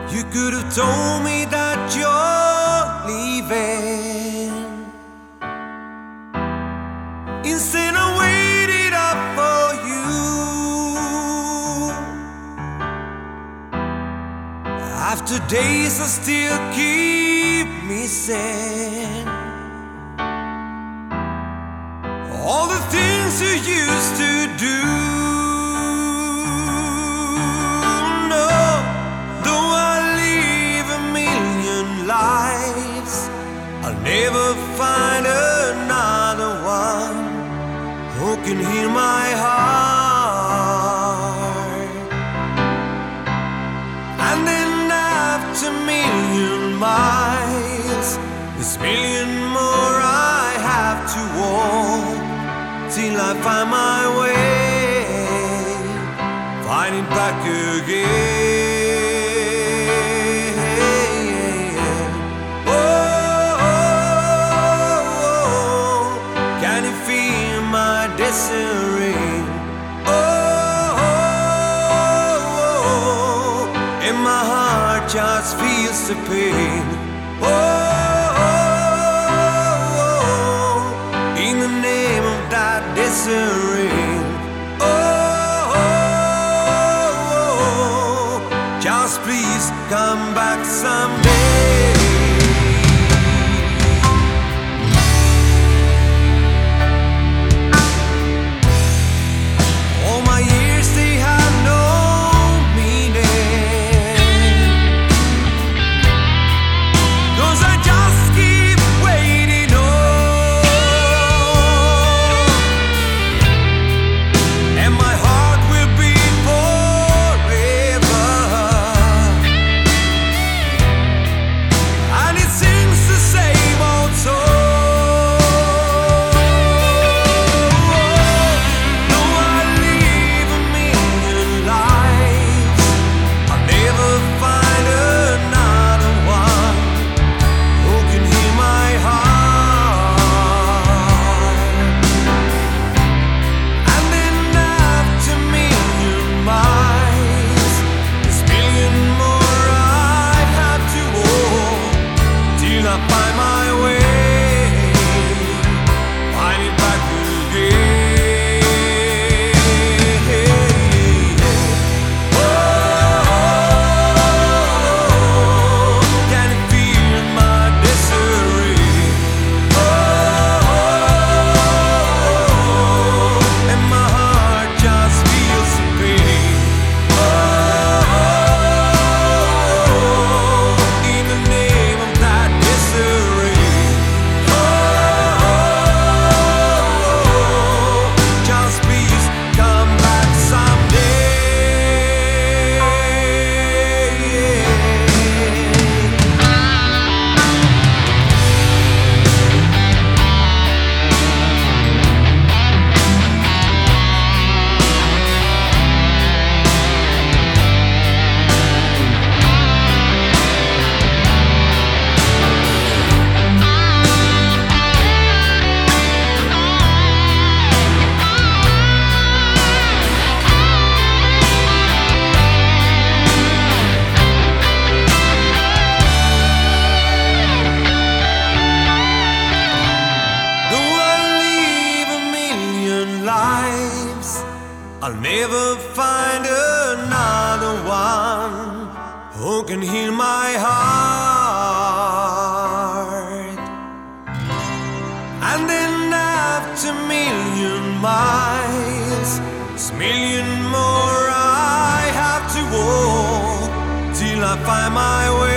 You could have told me that you're leaving. Instead I waited up for you. After days I still keep missing all the things you used to do. No, though I live a million lives, I'll never find another one who can heal my heart. And then after a million miles, this million more I have to walk till I find my way, finding back again. Oh, can you feel my desiring? Oh, and my heart just feels the pain. In the name of that desiring. Just please come back someday. All my years they had no meaning, 'cause I just keep waiting on, and my heart will beat forever, and it sings the same old song. Though I live a million lives, I'll never find another one who can heal my heart. And then after a million miles, this million more I have to walk till I find my way, find it back again. Oh, can you feel my misery? Oh, and my heart just feels the pain. Oh, in the name of that misery. Oh, just please come back someday. Though I live a million lives, I'll never find another one who can heal my heart. And then after a million miles, this million more I have to walk till I find my way.